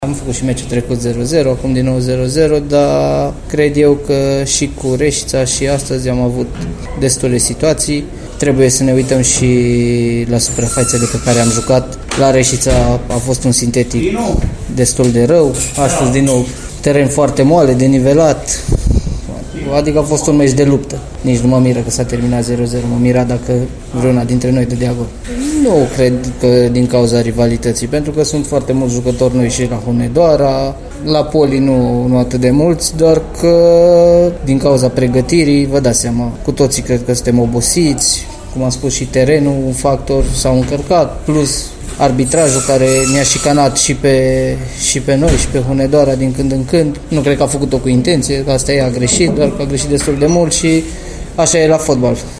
Am făcut și meciul trecut 0-0, acum din nou 0-0, dar cred eu că și cu Reșița și astăzi am avut destule situații. Trebuie să ne uităm și la suprafețele pe care am jucat. La Reșița a fost un sintetic destul de rău, astăzi din nou teren foarte moale, denivelat. Adică a fost un meci de luptă. Nici nu mă miră că s-a terminat 0-0, mă mira dacă vreuna dintre noi dădea gol. Nu cred că din cauza rivalității, pentru că sunt foarte mulți jucători noi și la Hunedoara, la Poli nu atât de mulți, doar că din cauza pregătirii, vă dați seama, cu toții cred că suntem obosiți, cum am spus și terenul, un factor s-au încărcat, plus arbitrajul care ne-a șicanat și pe noi și pe Hunedoara din când în când. Nu cred că a făcut-o cu intenție, că asta a greșit, doar că a greșit destul de mult și așa e la fotbal.